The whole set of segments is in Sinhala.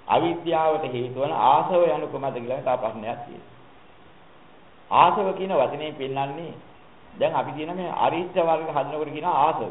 අවිද්‍යාවට හේතු වන ආසව යනු කොහොමද කියලා තව ප්‍රශ්නයක් තියෙනවා. ආසව කියන වචනේ පෙන්නන්නේ දැන් අපි කියන මේ අරිෂ්ඨ වර්ග හදනකොට කියන ආසව.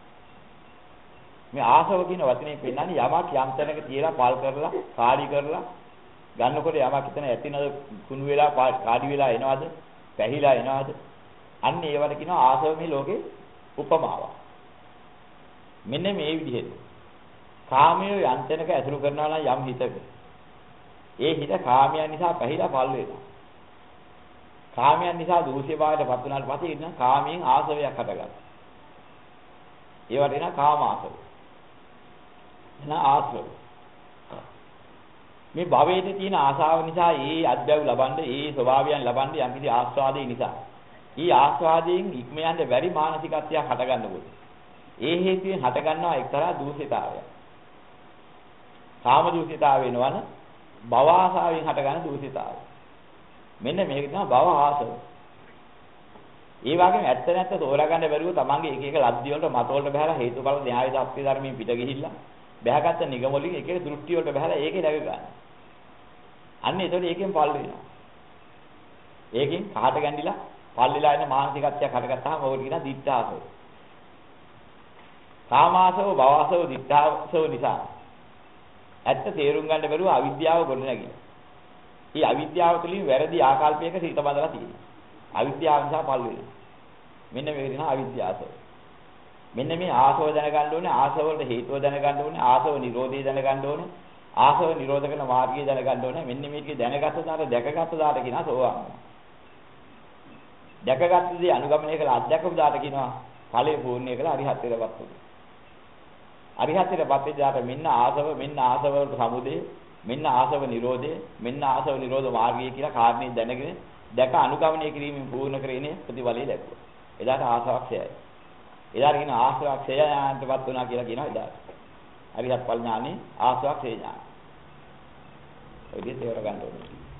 මේ ආසව කියන වචනේ පෙන්නන්නේ යමක් යම් තැනක තියලා පල් කරලා කාඩි කරලා ගන්නකොට යමක් එතන ඇතිනද කුණු වෙලා කාඩි වෙලා එනවද පැහිලා එනවද අන්න ඒවට කියනවා ආසව මේ ලෝකේ උපමාවක්. මෙන්න මේ විදිහට කාමයේ යම් තැනක ඇසුරු කරනවා නම් යම් හිතක ඒ හිත කාමයන් නිසා පැහිලා පල් වෙනවා. කාමයන් නිසා දූෂ්‍ය භාවයට පත් වුණාට පස්සේ ඉන්න කාමයෙන් ආසවයක් හටගන්නවා. ඒවට එන කාම ආසව. එන ආසව. මේ භවයේ තියෙන ආසාව නිසා ඒ අධ්‍යයව ලබන්න, ඒ ස්වභාවයන් ලබන්න යම් කිසි ආස්වාදේ නිසා. ඊ ආස්වාදයෙන් ඉක්ම යන්න බැරි මානසිකත්වයක් හටගන්නකොට. ඒ හේතුවෙන් හටගන්නවා එක්තරා දූෂිතාවයක්. කාම දූෂිතාව වෙනවන භව ආසාවෙන් හටගන්න දූෂිතාවය. මෙන්න මේක තමයි භව ආසව. ඒ වගේම ඇත්ත නැත්ත තෝරාගන්න බැරුව තමන්ගේ එක එක ලද්දි වලට මත වලට බහැලා හේතුඵල න්‍යාය දර්ශන ධර්මයෙන් පිට ගිහිල්ලා බහැගත්ත නිගමවලින් එක එක දෘෂ්ටි වලට බහැලා ඒකේ läග ගන්න. අන්න ඒතකොට ඒකෙන් පල් වෙනවා. ඒකෙන් කහට ගැන්ඩිලා පල් වෙලා එන මානසිකත්වයක් හටගත්තාම ඕකට කියනවා දිත්තාසව. කාමාසව, භවසව, දිත්තාසව නිසා ඇත්ත තේරුම් ගන්න බැරුව අවිද්‍යාව ගොඩ නැගිලා. මේ අවිද්‍යාව තුළින් වැරදි ආකල්පයක සිත බඳලා තියෙනවා. අවිද්‍යාව නිසා පල් වෙනවා. මෙන්න මේක දිනා අවිද්‍යාසව. මෙන්න මේ ආසව දැනගන්න ඕනේ, ආසව වලට හේතුව දැනගන්න ඕනේ, ආසව නිරෝධය දැනගන්න ඕනේ, ආසව නිරෝධ කරන මාර්ගය දැනගන්න ඕනේ. මෙන්න මේක දැනගත්ත දාට දැකගත්ත දාට කියනවා සෝවාන්. දැකගත්ත දේ අනුගමනය කළ අධ්‍යක්ෂක දාට කියනවා ඵලයේ පූර්ණ්‍ය කළ අරිහත්ත්වයටපත් වෙනවා. අරිහත්ත්වයටපත් දාට මෙන්න ආසව වලට සමුදේ, මෙන්න ආසව නිරෝධය, මෙන්න ආසව නිරෝධ මාර්ගය කියලා කාරණේ දැනගෙන දැක අනුගමනය කිරීමෙන් පූර්ණ කරගෙන ප්‍රතිඵලය ලැබුවා. එදාට ආසාවක්ෂයයි. එදාට කියන ආසාවක්ෂය ඥානයටපත් වුණා කියලා කියනවා එදාට. හරියට පල් ඥානෙ ආසාවක්ෂය ඥාන. ඔය විදිහට ඒවර ගන්න ඕනේ.